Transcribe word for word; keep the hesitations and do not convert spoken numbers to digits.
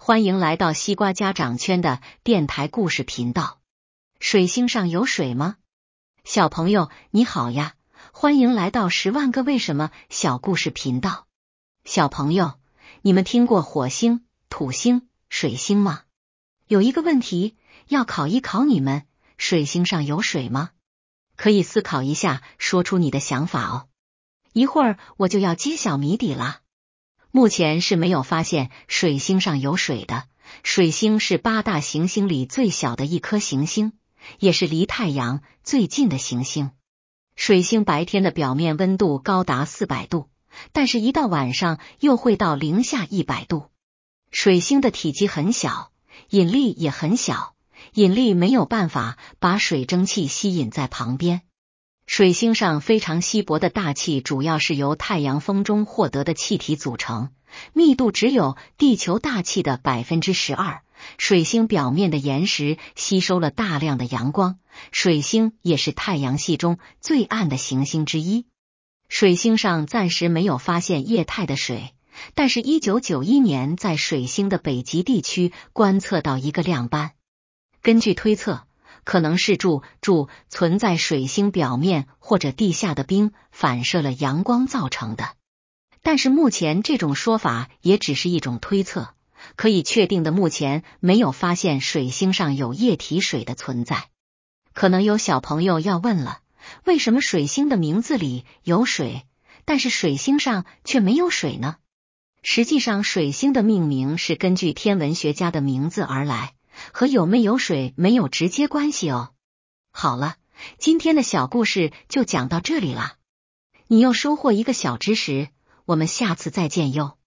欢迎来到西瓜家长圈的电台故事频道。水星上有水吗？小朋友你好呀，欢迎来到十万个为什么小故事频道。小朋友，你们听过火星、土星、水星吗？有一个问题要考一考你们，水星上有水吗？可以思考一下，说出你的想法哦。一会儿我就要揭晓谜底啦。目前是没有发现水星上有水的。水星是八大行星里最小的一颗行星，也是离太阳最近的行星。水星白天的表面温度高达四百度，但是一到晚上又会到零下一百度。水星的体积很小，引力也很小，引力没有办法把水蒸气吸引在旁边。水星上非常稀薄的大气主要是由太阳风中获得的气体组成，密度只有地球大气的 百分之十二。 水星表面的岩石吸收了大量的阳光，水星也是太阳系中最暗的行星之一。水星上暂时没有发现液态的水，但是一九九一年在水星的北极地区观测到一个亮斑。根据推测，可能是柱柱存在水星表面或者地下的冰反射了阳光造成的。但是目前这种说法也只是一种推测，可以确定的目前没有发现水星上有液体水的存在。可能有小朋友要问了，为什么水星的名字里有水，但是水星上却没有水呢？实际上水星的命名是根据天文学家的名字而来，和有没有水没有直接关系哦。好了，今天的小故事就讲到这里啦。你又收获一个小知识，我们下次再见哟。